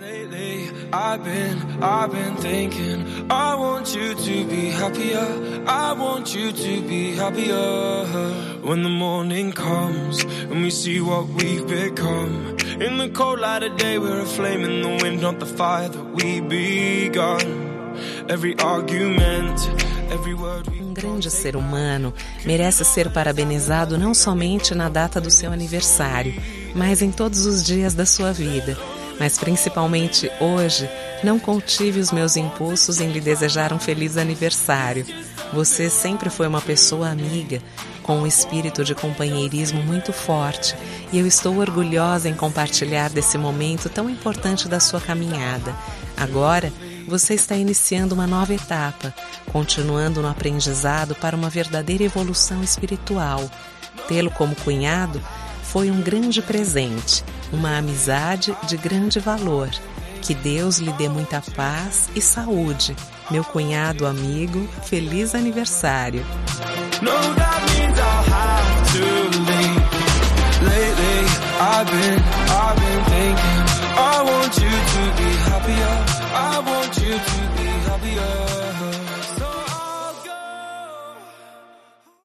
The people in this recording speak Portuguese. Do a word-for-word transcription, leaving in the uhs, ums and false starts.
Lately, I've been, I've been thinking, I want you to be happier, I want you to be happier. When the morning comes and we see what we've become, in the cold light of day we're a flame in the wind, not the fire that we begun. Every argument, every word we... Um grande ser humano merece ser parabenizado não somente na data do seu aniversário, mas em todos os dias da sua vida. Mas principalmente hoje, não contive os meus impulsos em lhe desejar um feliz aniversário. Você sempre foi uma pessoa amiga, com um espírito de companheirismo muito forte, e eu estou orgulhosa em compartilhar desse momento tão importante da sua caminhada. Agora, você está iniciando uma nova etapa, continuando no aprendizado para uma verdadeira evolução espiritual. Tê-lo como cunhado foi um grande presente, uma amizade de grande valor. Que Deus lhe dê muita paz e saúde. Meu cunhado amigo, feliz aniversário. No, that means I'll have to leave. Lately, I've been, I've been thinking, I want you to be happier, I want you to be happier.